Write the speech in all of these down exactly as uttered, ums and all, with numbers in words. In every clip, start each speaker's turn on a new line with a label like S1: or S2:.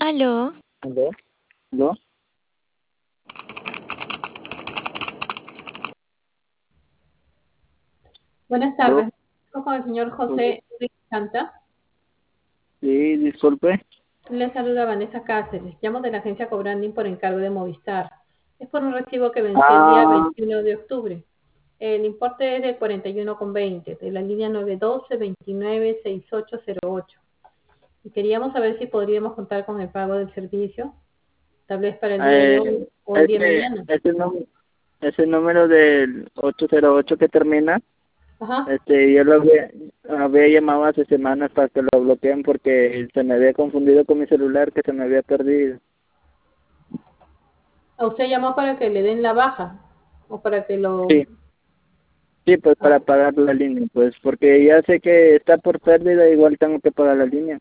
S1: Aló,
S2: ¿Aló? ¿Aló?
S3: Buenas
S2: ¿Aló?
S3: tardes. Con el señor
S2: Hola.
S3: José Santa.
S2: Sí, disculpe.
S3: Le saluda Vanessa Cáceres. Llamo de la agencia Cobranding por encargo de Movistar. Es por un recibo que venció el día
S2: Ah,
S3: veintiuno de octubre. El importe es de cuarenta y uno con veinte, de la línea nueve uno dos, dos nueve, seis ocho cero ocho. Y queríamos saber si podríamos contar con el pago del servicio, tal vez para el día de
S2: eh,
S3: hoy o el día de
S2: ese,
S3: mañana.
S2: ese, número, ese número del ocho cero ocho que termina,
S3: Ajá.
S2: este, yo lo había, había llamado hace semanas para que lo bloqueen porque se me había confundido con mi celular, que se me había perdido.
S3: ¿A usted llamó para que le den la baja o para que lo...
S2: Sí, sí, pues para
S3: ah,
S2: pagar la línea, pues porque ya sé que está por pérdida, igual tengo que pagar la línea.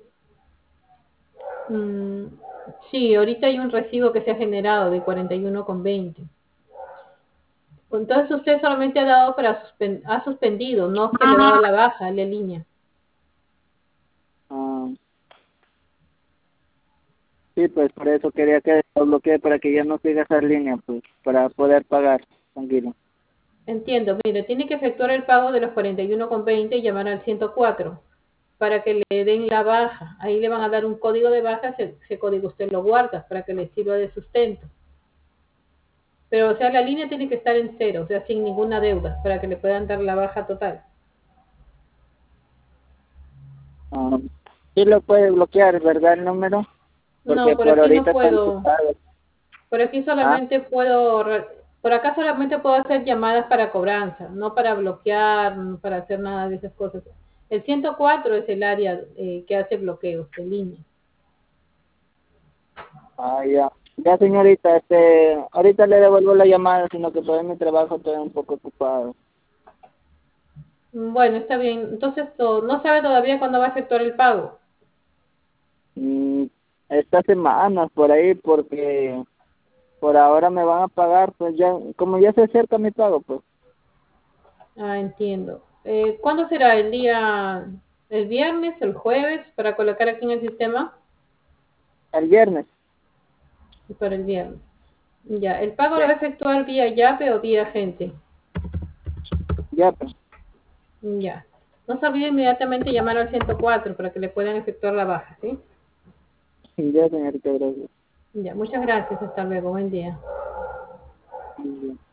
S3: Mm, sí, ahorita hay un recibo que se ha generado de cuarenta y uno con veinte. Entonces usted solamente ha dado para suspen- ha suspendido, no es que le ha dado la baja a la línea.
S2: Ah, sí, pues por eso quería que lo bloquee para que ya no siga esa línea, pues para poder pagar, tranquilo.
S3: Entiendo, mire, tiene que efectuar el pago de los cuarenta y uno con veinte y llamar al ciento cuatro para que le den la baja. Ahí le van a dar un código de baja, ese, ese código usted lo guarda para que le sirva de sustento. Pero, o sea, la línea tiene que estar en cero, o sea, sin ninguna deuda, para que le puedan dar la baja total.
S2: Ah, sí lo puede bloquear, ¿verdad? El número,
S3: No,
S2: porque
S3: por
S2: por
S3: aquí no
S2: ahorita está
S3: puedo.
S2: ocupado.
S3: Por aquí
S2: Ah,
S3: solamente puedo, re- por acá solamente puedo hacer llamadas para cobranza, no para bloquear, no para hacer nada de esas cosas. El ciento cuatro es el área eh, que hace bloqueos de línea.
S2: ah, ya. Ya, señorita, este, ahorita le devuelvo la llamada, sino que todavía mi trabajo estoy un poco ocupado.
S3: Mm, Bueno, está bien. Entonces, to- no sabe todavía cuándo va a efectuar el pago.
S2: Mm, esta semana, por ahí, porque por ahora me van a pagar, pues ya, como ya se acerca mi pago, pues,
S3: Ah, entiendo. Eh, ¿cuándo será? ¿El día, el viernes, el jueves, para colocar aquí en el sistema?
S2: el viernes.
S3: Y para el viernes. Ya, ¿el pago
S2: Sí,
S3: lo va a efectuar vía llave o vía agente?
S2: ya, pues,
S3: Ya. No se olvide inmediatamente llamar al ciento cuatro para que le puedan efectuar la baja, ¿sí?
S2: ya, señorita, gracias.
S3: Ya, muchas gracias. Hasta luego. Buen día.
S2: Muy bien.